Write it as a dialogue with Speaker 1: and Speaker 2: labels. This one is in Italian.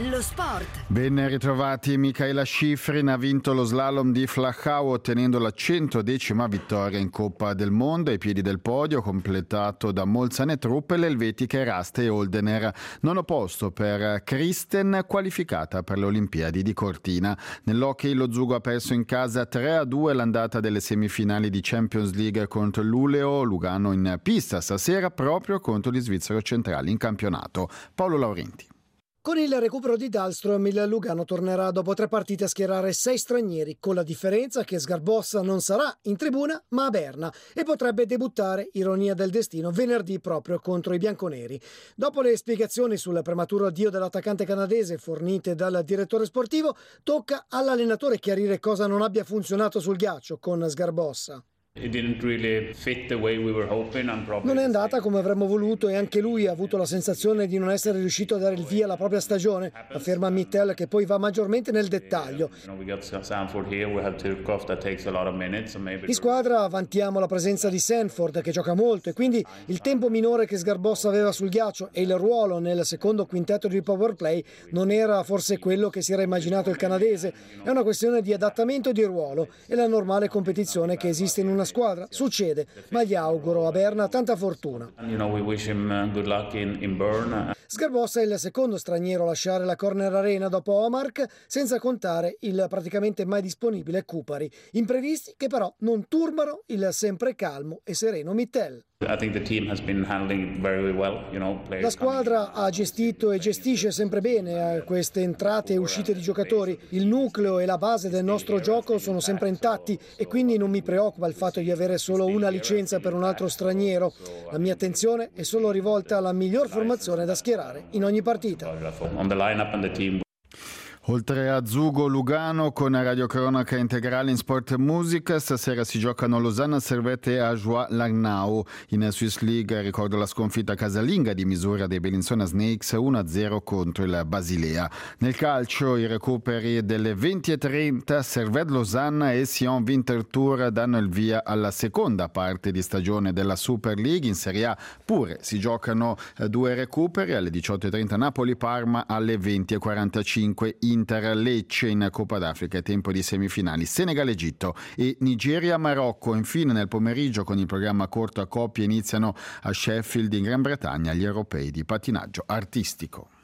Speaker 1: Lo sport.
Speaker 2: Ben ritrovati. Michaela Schifrin ha vinto lo slalom di Flachau ottenendo la 110ª vittoria in Coppa del Mondo ai piedi del podio, completato da Molzane Truppe, l'elvetica Eraste e Holdener. Nono posto per Kristen, qualificata per le Olimpiadi di Cortina. Nell'hockey lo Zugo ha perso in casa 3-2 l'andata delle semifinali di Champions League contro il Luleå. Lugano in pista stasera proprio contro gli svizzero centrali in campionato. Paolo Laurenti.
Speaker 3: Con il recupero di Dahlström, il Lugano tornerà dopo 3 partite a schierare 6 stranieri, con la differenza che Sgarbossa non sarà in tribuna ma a Berna e potrebbe debuttare, ironia del destino, venerdì proprio contro i bianconeri. Dopo le spiegazioni sul prematuro addio dell'attaccante canadese fornite dal direttore sportivo, tocca all'allenatore chiarire cosa non abbia funzionato sul ghiaccio con Sgarbossa. Non è andata come avremmo voluto e anche lui ha avuto la sensazione di non essere riuscito a dare il via alla propria stagione, afferma Mittel, che poi va maggiormente nel dettaglio. In squadra vantiamo la presenza di Sanford, che gioca molto, e quindi il tempo minore che Sgarbossa aveva sul ghiaccio e il ruolo nel secondo quintetto di power play non era forse quello che si era immaginato il canadese. È una questione di adattamento di ruolo e la normale competizione che esiste in una squadra. Succede, ma gli auguro a Berna tanta fortuna. Sgarbossa è il secondo straniero a lasciare la Corner Arena dopo Omark, senza contare il praticamente mai disponibile Kupari. Imprevisti che però non turbano il sempre calmo e sereno Mittel. La squadra ha gestito e gestisce sempre bene queste entrate e uscite di giocatori. Il nucleo e la base del nostro gioco sono sempre intatti e quindi non mi preoccupa il fatto di avere solo una licenza per un altro straniero. La mia attenzione è solo rivolta alla miglior formazione da schierare in ogni partita.
Speaker 2: Oltre a Zugo Lugano, con radiocronaca integrale in Sport e Musica, stasera si giocano Losanna Servette e Ajoie Langnau. In Swiss League ricordo la sconfitta casalinga di misura dei Bellinzona Snakes 1-0 contro il Basilea. Nel calcio i recuperi delle 20:30, Servette Losanna e Sion Winterthur danno il via alla seconda parte di stagione della Super League. In Serie A pure si giocano 2 recuperi, alle 18:30 Napoli-Parma, alle 20:45 Inter-Lecce. In Coppa d'Africa è tempo di semifinali Senegal-Egitto e Nigeria-Marocco. Infine nel pomeriggio con il programma corto a coppie iniziano a Sheffield in Gran Bretagna gli europei di pattinaggio artistico.